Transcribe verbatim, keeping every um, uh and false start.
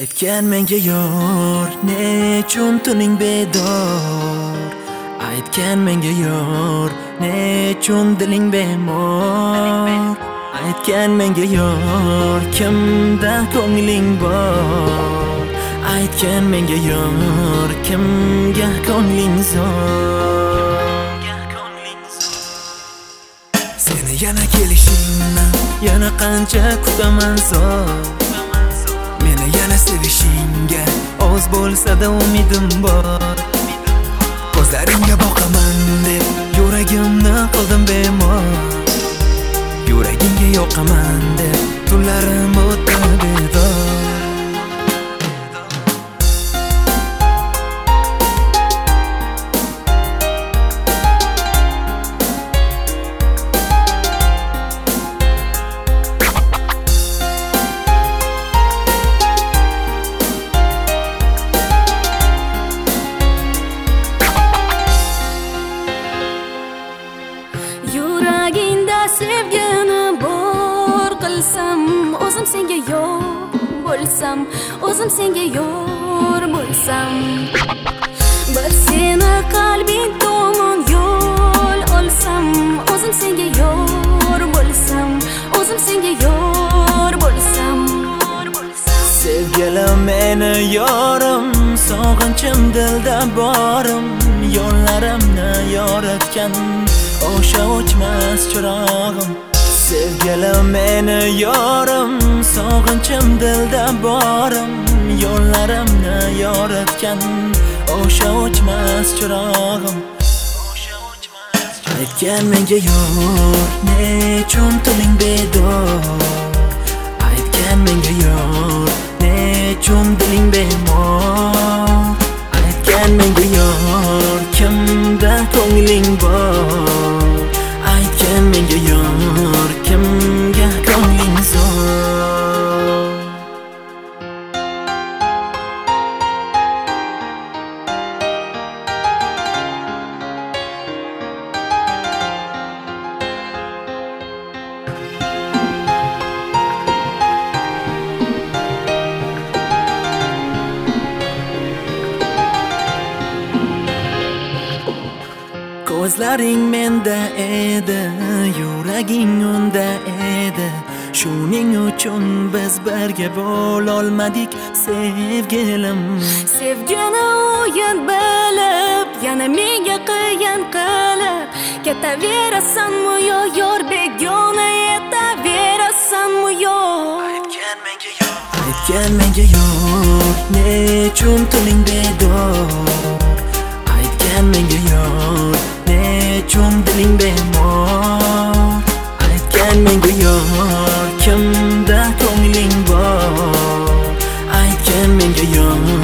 Aytgan menga yor, nechun tuning bedor. Aytgan menga yor, nechun diling bemor. Aytgan menga yor, kimda ko'ngling bor. Aytgan menga yor, kimga ko'ngling zor. Seni yana kelishingni yana qancha kutaman zor. Meni yana sevishingga oz bo'lsa-da umidim bor. Ko'zlaringga boqaman deb yuragimni qildim bemor. Yuragingga yoqaman deb tunlarim o'tdi bedor. Yuragingda sevgini bor qilsam, o'zim senga yor bo'lsam, o'zim senga yor bo'lsam, bir seni qalbing tomon yo'l olsam, o'zim senga yor bo'lsam, o'zim senga yor bo'lsam. Sevgilim meni yorim, sog'inchim dilda borim, yo'llarimni yoritgan o'sha o'chmas chirog'im. Sevgilim meni yorim, sog'inchim dilda borim, yo'llarimni yoritgan o'sha o'chmas chirog'im. Aytgan menga yor, nechun tiling bedor. Aytgan menga yor, nechun diling bemor. Aytgan menga yor, kimda ko'ngling bor. Aytgan menga yor, kimga ko'ngling zor. Ko'zlaring menda edi, yuraging unda edi. Shuning uchun biz birga bo'lolmadik sevgilim. Sevgini o'yin bilib, yana menga qiyin qilib, ketaverasanmi yo yor, begona etaverasanmi yo. Aytgan menga yor, aytgan menga yor, nechun tiling bedor. Aytgan menga yor, nechun diling bemor. Aytgan menga yor, kimda ko'ngling bor. Aytgan menga yor,